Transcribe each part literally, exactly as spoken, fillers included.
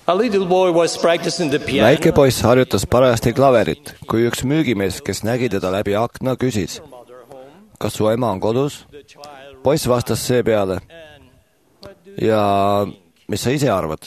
A little boy was practicing the piano. Väike poiss harjutas parajasti klaverit, kui üks müügimees, kes nägi teda läbi akna, küsis, kas su ema on kodus? Poiss vastas seepeale, ja mis sa ise arvad?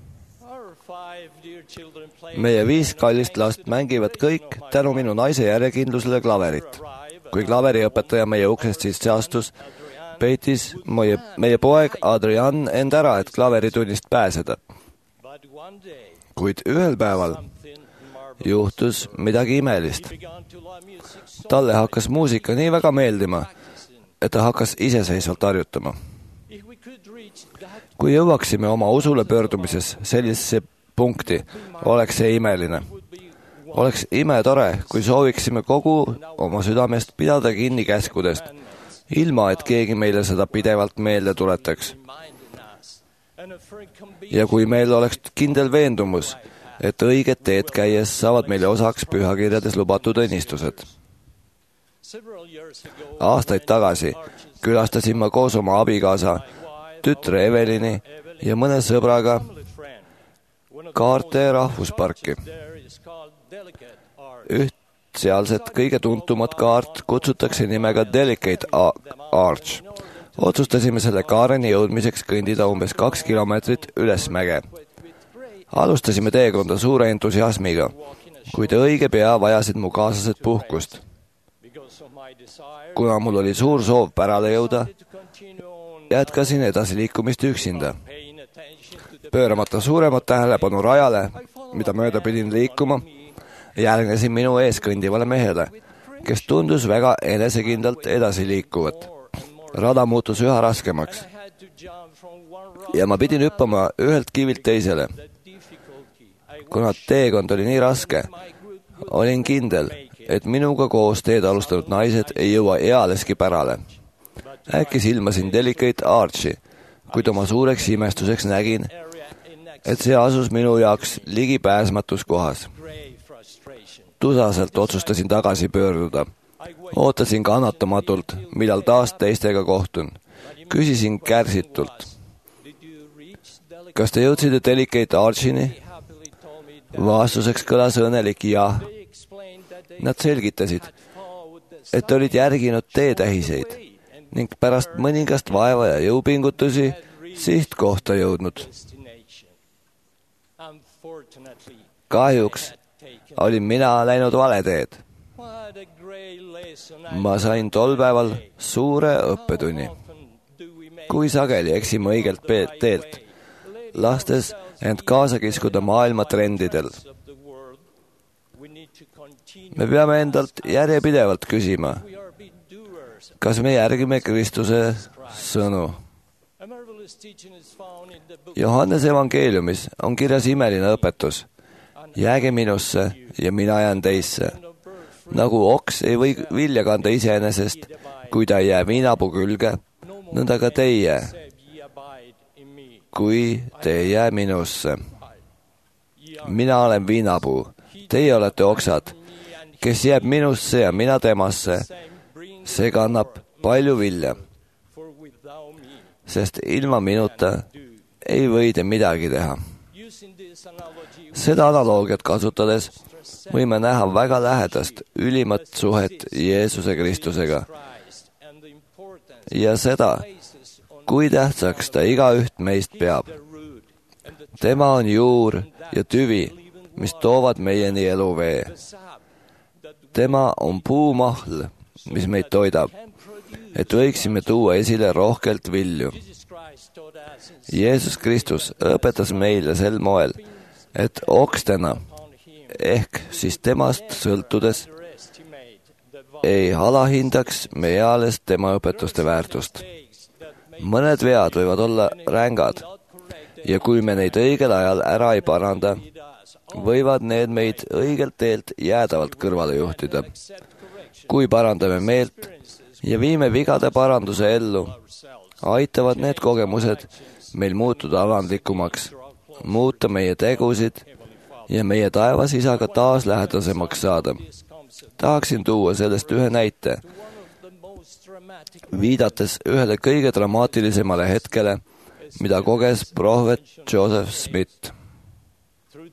Meie viis kallist last mängivad kõik tänu minu naise järjekindlusele klaverit. Kui klaveriõpetaja meie uksest sisse astus, peitis meie, meie poeg Adrian end ära, et klaveritunnist pääseda. Kuid ühel päeval juhtus midagi imelist. Talle hakkas muusika nii väga meeldima, et ta hakkas iseseisvalt harjutama. Kui jõuaksime oma usule pöördumises sellisesse punkti, oleks see imeline. Oleks imetore, kui sooviksime kogu oma südamest pidada kinni käskudest, ilma et keegi meile seda pidevalt meelde tuletaks. Ja kui meil oleks kindel veendumus, et õiget teed käies saavad meile osaks pühakirjades lubatud õnnistused. Aastaid tagasi külastasin ma koos oma abikaasa, tütre Evelini ja mõne sõbraga Kaarte rahvusparki. Üht sealset kõige tuntumat kaart kutsutakse nimega Delicate Arch. Otsustasime selle kaareni jõudmiseks kõndida umbes kaks kilomeetrit üles mäge. Alustasime teekonda suure entusiasmiga, kuid õige pea vajasid mu kaaslased puhkust. Kuna mul oli suur soov pärale jõuda, jätkasin edasi liikumist üksinda. Pööramata suuremat tähelepanu rajale, mida mööda pidin liikuma, järgnesin minu ees kõndivale mehele, kes tundus väga enesekindlalt edasi liikuvat. Rada muutus üha raskemaks ja ma pidin hüppama ühelt kivilt teisele. Kuna teekond oli nii raske, olin kindel, et minuga koos teed alustanud naised ei jõua ealeski pärale. Äkki silmasin Delicate Archi, kuid oma suureks imestuseks nägin, et see asus minu jaoks ligipääsmatus kohas. Tusaselt otsustasin tagasi pöörduda. Ootasin kannatamatult, millal taas teistega kohtun. Küsisin kärsitult. Kas te jõudsite Delicate Archini? Vastuseks kõlas õnnelik jah. Nad selgitasid, et olid järginud teetähiseid ning pärast mõningast vaeva ja jõupingutusi sihtkohta jõudnud. Kahjuks olin mina läinud vale teed. Ma sain tol päeval suure õppetunni. Kui sageli eksime õigelt teelt, lastes end kaasa kiskuda maailma trendidel. Me peame endalt järjepidevalt küsima, kas me järgime Kristuse sõnu. Johannese evangeeliumis on kirjas imeline õpetus. Jääge minusse ja mina jään teisse. Nagu oks ei või vilja kanda iseenesest, kui ta ei jää viinapuu külge, nõnda ka teie, kui te ei jää minusse. Mina olen viinapuu, teie olete oksad, kes jääb minusse ja mina temasse, see kannab palju vilja, sest ilma minuta ei või te midagi teha. Seda analoogiat kasutades võime näha väga lähedast ülimat suhet Jeesuse Kristusega ja seda, kui tähtsaks ta igaüht meist peab. Tema on juur ja tüvi, mis toovad meieni eluvee. Tema on puumahl, mis meid toidab, et võiksime tuua esile rohkelt vilju. Jeesus Kristus õpetas meile sel moel, et okstena, ehk siis temast sõltudes, ei alahindaks me eales tema õpetuste väärtust. Mõned vead võivad olla rängad ja kui me neid õigel ajal ära ei paranda, võivad need meid õigelt teelt jäädavalt kõrvale juhtida. Kui parandame meelt ja viime vigade paranduse ellu, aitavad need kogemused meil muutuda alandlikumaks, muuta meie tegusid ja meie taevas isaga taas lähedasemaks saada. Tahaksin tuua sellest ühe näite, viidates ühele kõige dramaatilisemale hetkele, mida koges prohvet Joseph Smith.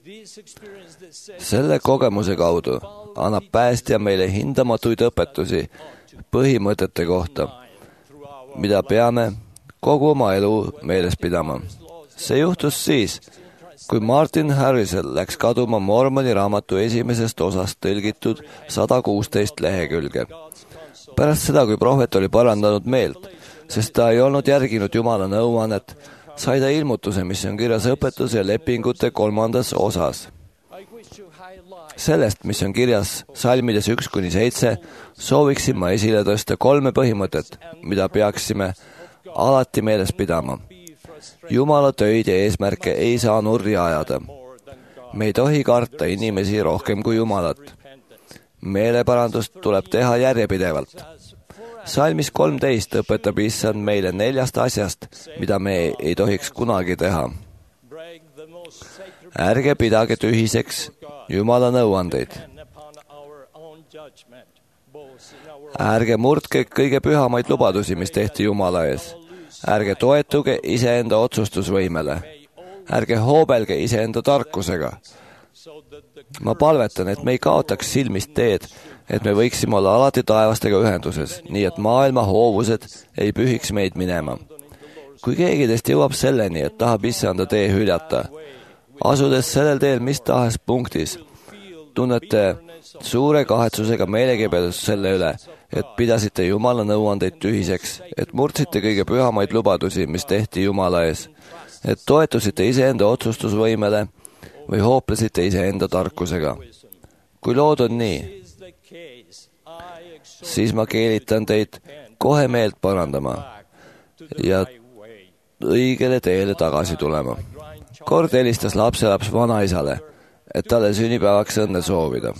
selle kogemuse kaudu annab päästja meile hindamatuid õpetusi põhimõtete kohta, mida peame kogu oma elu meeles pidama. See juhtus siis, kui Martin Harrisel läks kaduma Mormoni raamatu esimesest osast tõlgitud sada kuusteist lehekülge. Pärast seda, kui prohvet oli parandanud meelt, sest ta ei olnud järginud Jumala nõuannet, sai ta ilmutuse, mis on kirjas õpetuse ja lepingute kolmandas osas. Sellest, mis on kirjas salmides üks kuni seitse, sooviksin ma esile tõsta kolme põhimõtet, mida peaksime alati meeles pidama. Jumala töid ja eesmärke ei saa nurri ajada. Me ei tohi karta inimesi rohkem kui Jumalat. Meeleparandust tuleb teha järjepidevalt. Salmis kolmteist õpetab issand meile neljast asjast, mida me ei tohiks kunagi teha. Ärge pidage tühiseks Jumala nõuandeid. Ärge murdke kõige pühamaid lubadusi, mis tehti Jumala ees. Ärge toetuge iseenda otsustusvõimele. Ärge hoobelge iseenda tarkusega. Ma palvetan, et me ei kaotaks silmist teed, et me võiksime olla alati taevastega ühenduses, nii et maailma hoovused ei pühiks meid minema. Kui keegi teist jõuab selleni, et tahab issanda tee hüljata, asudes sellel teel mis tahes punktis, tunnete suure kahetsusega meelekibedust selle üle, et pidasite Jumala nõuandeid tühiseks, et murdsite kõige pühamaid lubadusi, mis tehti Jumala ees, et toetusite iseenda otsustusvõimele või hooplesite iseenda tarkusega. Kui lood on nii, siis ma keelitan teid kohe meelt parandama ja õigele teele tagasi tulema. Kord helistas lapselaps vanaisale, et talle sünnipäevaks õnne soovida.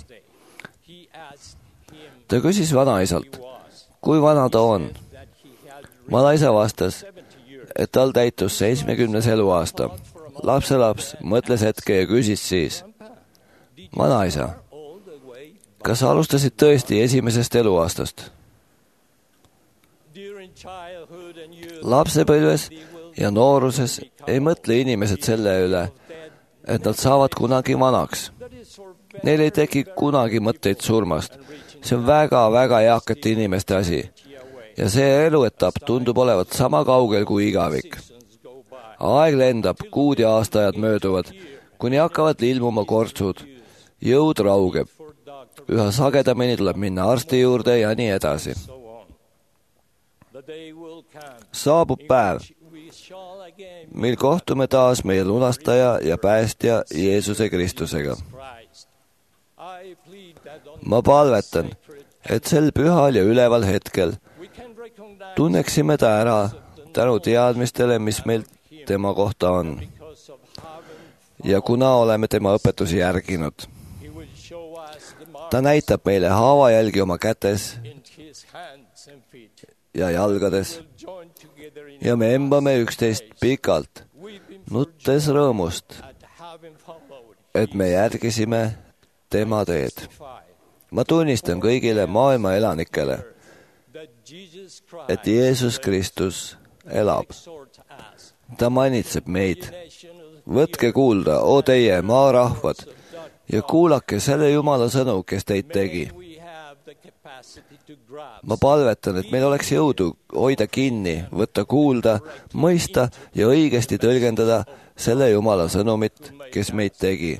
Ta küsis vanaisalt, kui vana ta on. Vanaisa vastas, et tal täitus seitsmekümnes eluaasta. Lapselaps mõtles hetke ja küsis siis, vanaisa, kas sa alustasid tõesti esimesest eluaastast? Lapsepõlves ja nooruses ei mõtle inimesed selle üle, et nad saavad kunagi vanaks. Neil ei teki kunagi mõtteid surmast. See on väga-väga eakate inimeste asi. Ja see eluetapp tundub olevat sama kaugel kui igavik. Aeg lendab, kuud ja aastaajad mööduvad, kuni hakkavad ilmuma kortsud. Jõud raugeb. Üha sagedamini tuleb minna arsti juurde ja nii edasi. Saabub päev, mil kohtume taas meie lunastaja ja päästja Jeesuse Kristusega. Ma palvetan, et sel pühal ja üleval hetkel tunneksime ta ära tänu teadmistele, mis meil tema kohta on. Ja kuna oleme tema õpetusi järginud, ta näitab meile haavajälgi oma kätes ja jalgades ja me embame üksteist pikalt, nuttes rõõmust, et me järgisime tema teed. Ma tunnistan kõigile maailma elanikele, et Jeesus Kristus elab. Ta manitseb meid. Võtke kuulda, o teie maarahvad, ja kuulake selle Jumala sõnu, kes teid tegi. Ma palvetan, et meil oleks jõudu hoida kinni, võtta kuulda, mõista ja õigesti tõlgendada selle Jumala sõnumit, kes meid tegi.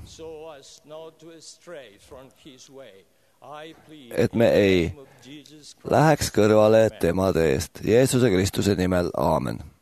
Et me ei läheks kõrvale tema teest. Jeesuse Kristuse nimel, aamen.